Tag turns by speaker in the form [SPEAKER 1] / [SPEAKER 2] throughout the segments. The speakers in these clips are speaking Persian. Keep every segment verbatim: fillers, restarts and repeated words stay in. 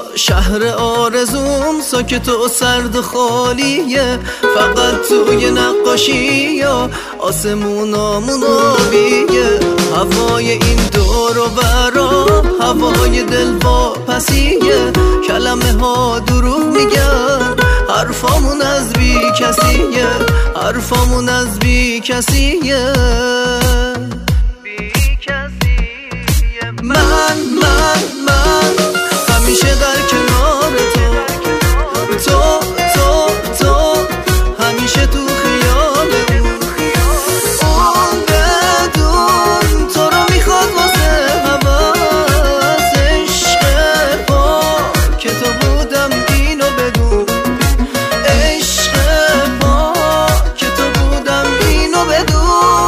[SPEAKER 1] اینجا شهر آرزوم ساکت و سرد خالیه، فقط توی نقاشی یا آسمونامون آبیه. هوای این دور و برا هوای دل واپسیه، کلمه ها دروغ میگن حرفامون از بی کسیه، حرفامون از بی کسیه. من من من همیشه در کنار تو، تو تو تو همیشه تو خیالمون. اون بدون تو رو میخواد واسه حواس، عشق با که تو بودم اینو بدون، عشق با که تو بودم اینو بدون.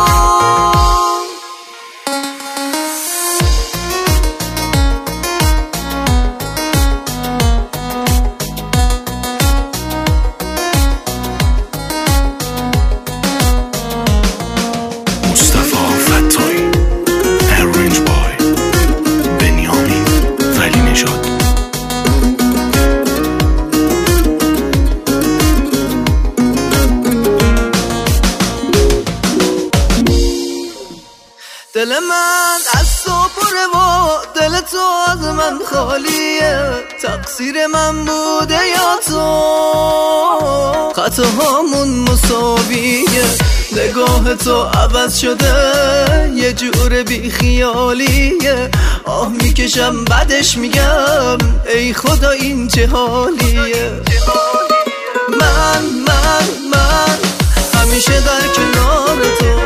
[SPEAKER 1] دل من از تو پره و دل تو از من خالیه، تقصیر من بوده یا تو؟ خطاهامون مساویه، نگاه تو عوض شده یه جور بی خیالیه. آه میکشم بعدش میگم ای خدا این چه حالیه. من من من همیشه در کنار تو،